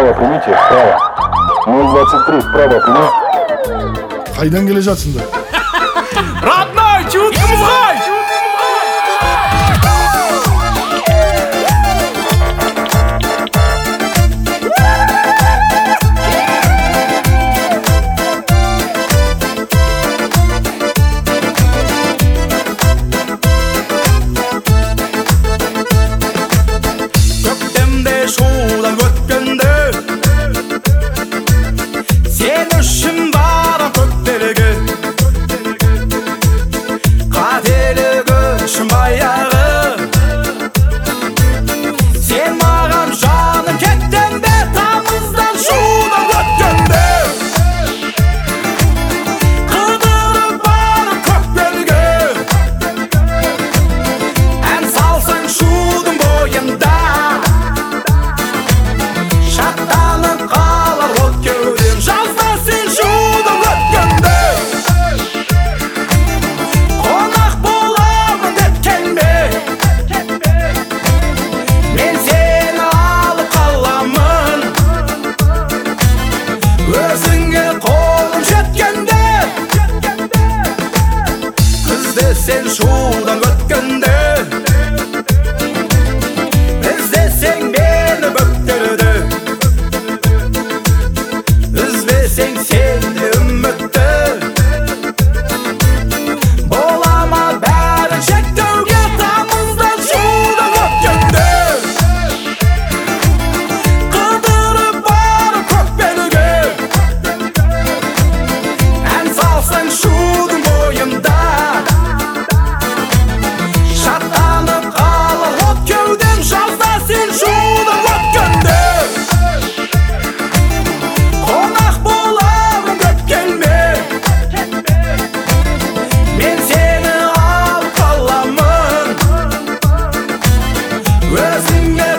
вправо примите, вправо. 023 вправо прими. Қайдан келе жатсыңдар? Родной, чудымызға! Көктемде шудан өткенде сен үшін бара көктерге қателігі үшін баяғы сен маған жаным кеттің бе тамыздан шудан өткенде қыдырып барып көктерге ән салсаң шудың бойында шаттанып қалар от кеудем жазда сен шудан өткенде қонақ боламын деп келме мен сені алып қаламын өзіңе қолым жеткенде іздесең шудан өткенде іздесең мені бөктерде іздесең сенде үмітті бола ма бәрін шектеуге тамыздан шудан өткенде қыдырып барып көкбелге ән салсаң шудың бойында шаттанып қалар от кеудем жазда сен шудан өткенде қонақ боламын деп келме мен сені алып қаламын өзіңе